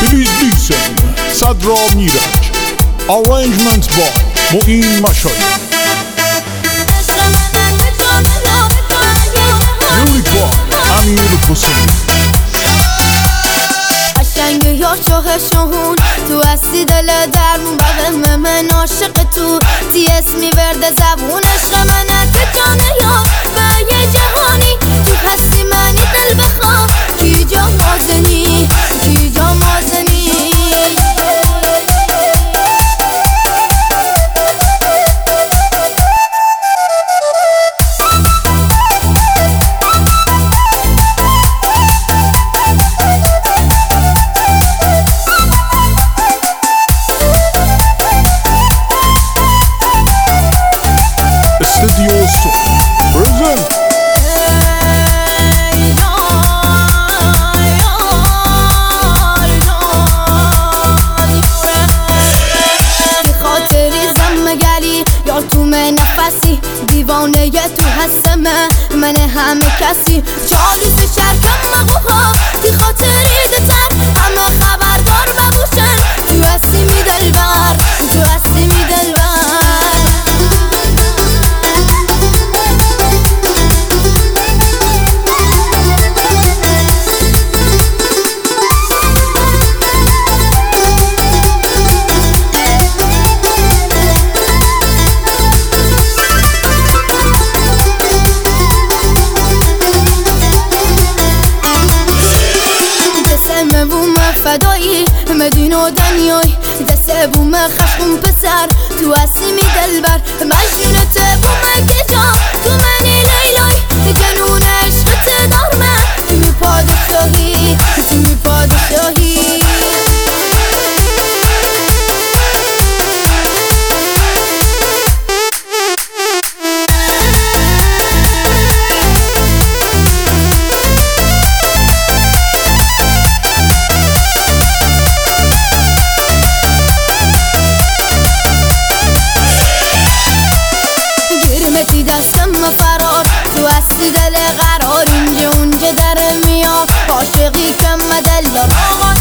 Please listen. صدرا میرج. Arrangement by معین مشایی. Music by امیر حسین. قشنگ یا شوهشون تو هستی دل درمون بقیه من عاشق تی اسمی ورده زبون عشق منه که جانه یا به یه جهانی تو هستی منی دل بخواه کی جا مازنی کی جا مازنی Studio present. یار تو من نفسی دیوانه تو هستم من همه کسی چالش شرکم مقوها تی خاطری دزن همه خبردار ببوشن تو هستی می دلبر تو هستی می دلبر فدایی مدین و دنیای دست بوم خشم پسر تو هستی می دلبر مجنونت بوم گجا تو منی لیلای جنون عشقت دار من تو می پادشاهی تو می پادشاهی دستم فرار تو هستی دل قرار اینجا اونجا در میاد عاشقی کم دل دار